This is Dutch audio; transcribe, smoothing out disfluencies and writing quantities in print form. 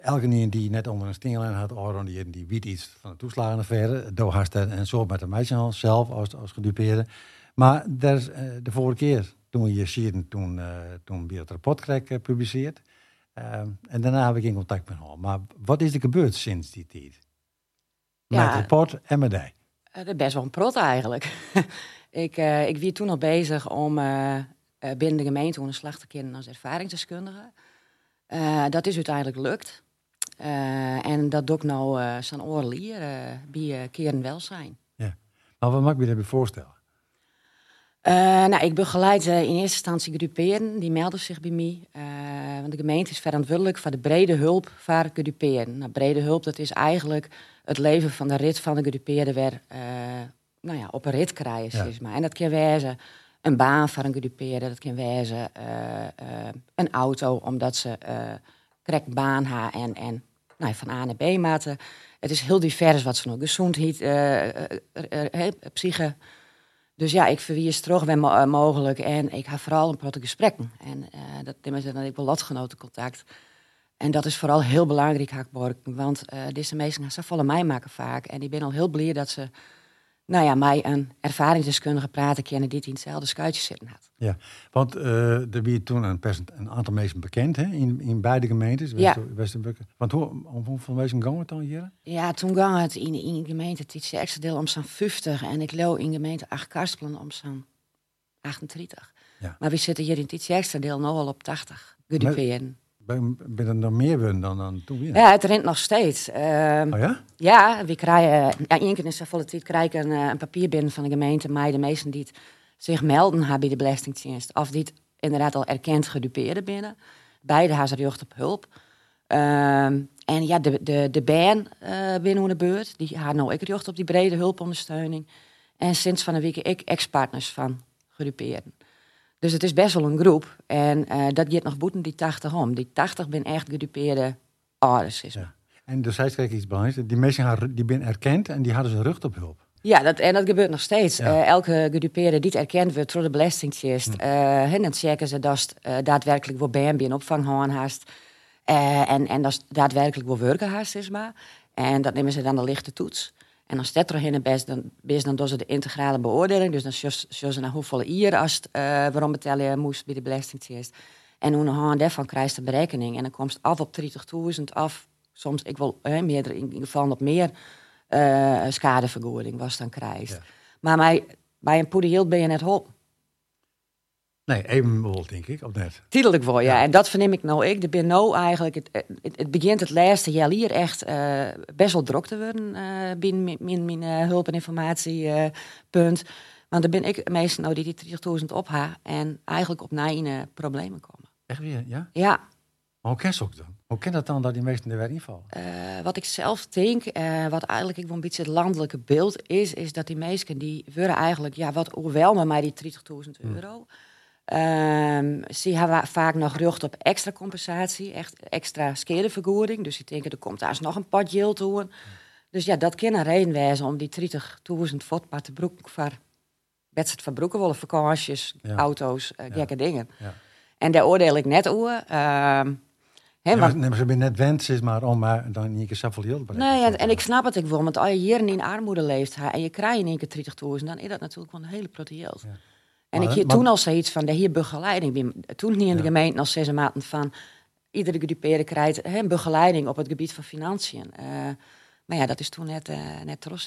elke die net onder een stingelijn had, of die weet iets van de toeslagenaffaire. Door hartstikke en zo met de meisje zelf als gedupeerde. Maar daar is, de vorige keer toen je ziet, toen bij het rapport kreeg gepubliceerd. En daarna heb ik in contact met hem. Maar wat is er gebeurd sinds die tijd? Met het rapport en met die? Dat is best wel een prot eigenlijk. Ik was toen al bezig om binnen de gemeente een slag te kennen als ervaringsdeskundige. Dat is uiteindelijk gelukt. En dat doe ik nou zo'n oorlier bij Keren Welzijn. Ja. Maar wat mag je daarbij voorstellen? Ik begeleid in eerste instantie geduperen. Die melden zich bij mij. Want de gemeente is verantwoordelijk voor de brede hulp voor geduperen. Nou, brede hulp, dat is eigenlijk het leven van de rit van de gedupeerde weer op een rit krijgen. Ja. Zeg maar. En dat kan wezen een baan voor een gedupeerde. Dat kan wezen een auto, omdat ze correct baan hebben en van A naar B maten. Het is heel divers wat ze nog gezondheid, psyche. Dus ja, ik verwies terug waar mogelijk en ik heb vooral een prachtige gesprekken. En dat nemen ze dan ik wel lotgenotencontact. En dat is vooral heel belangrijk, Hakborg, want deze mensen gaan zo volle mij maken vaak. En ik ben al heel blij dat ze mij een ervaringsdeskundige praten kennen die in hetzelfde schuitje zitten had. Ja, want er werd toen een aantal mensen bekend hè, in beide gemeentes. Want hoeveel mensen gaan het dan hier? Ja, toen ging het in de gemeente het extra deel om zo'n 50 en ik loop in gemeente 8 Karspelen om zo'n 38. Ja. Maar we zitten hier in het extra deel nu al op 80 geduperen. Ben er nog meer dan toen weer? Ja, het rent nog steeds. Oh ja? Ja, we krijgen één keer in de volle tijd krijgen een papier binnen van de gemeente, maar de meesten die zich melden hebben bij de Belastingdienst, of die inderdaad al erkend gedupeerde binnen. Beide hebben ze recht op hulp. En ja, de band binnen de beurt, die had nou ik recht op die brede hulpondersteuning. En sinds van een week ik ex-partners van gedupeerden. Dus het is best wel een groep. En dat gaat nog boeten die 80 om. Die 80 ben echt gedupeerde ouders. Ja. En dus zij iets belangrijks. Die mensen die ben erkend en die hadden ze rug op hulp. Ja, dat gebeurt nog steeds. Ja. Elke gedupeerde die erkend wordt door de Belastingdienst. Dan checken ze dat daadwerkelijk voor BNB een opvang houden haast. En dat daadwerkelijk voor werken haast is maar. En dat nemen ze dan de lichte toets. En als dat erin is, dan doen ze de integrale beoordeling. Dus dan zullen ze naar hoeveel uur als waarom betalen moest bij de Belastingdienst. En hoe een daarvan krijgt de berekening. En dan komt het af op 30.000 af. Soms, ik wil meerdere, in ieder geval nog meer schadevergoeding was dan krijgt. Ja. Maar bij een poederhield ben je net hop. Nee, even wel, denk ik, of net? Tijdelijk wel, ja. En dat verneem ik nou ik. Er ben nou eigenlijk, het begint het laatste jaar hier echt best wel druk te worden binnen mijn hulp- en informatiepunt. Want dan ben ik meestal nou die 30.000 opha en eigenlijk op na problemen komen. Echt weer, ja? Ja. Maar hoe ken je ook dan? Hoe kan dat dan dat die meesten er weer invallen? Wat ik zelf denk, wat eigenlijk ik wel een beetje het landelijke beeld is dat die meesten die worden eigenlijk, wat overwelmen mij die 30.000 euro. Ze hebben vaak nog recht op extra compensatie, echt extra schadevergoeding. Dus die denken, er komt daar eens nog een pot geld toe. Dus ja, dat kan een reden wezen om die 30.000 voetpad te broeken voor wedstrijd van broeken willen, vakanties, auto's, gekke dingen. Ja. En daar oordeel ik net over. Maar ze ben net wens maar om maar dan niet zoveel geld te bereiken. Nee, en ik snap het ook wel, want als je hier in armoede leeft en je krijgt in één keer 30.000, dan is dat natuurlijk wel een hele grote geld. Ja. En ik hier toen al zoiets van, de hier begeleiding. Toen niet in de gemeente als 6 maanden van, iedere gedupeerde krijgt begeleiding op het gebied van financiën. Maar ja, dat is toen net trots.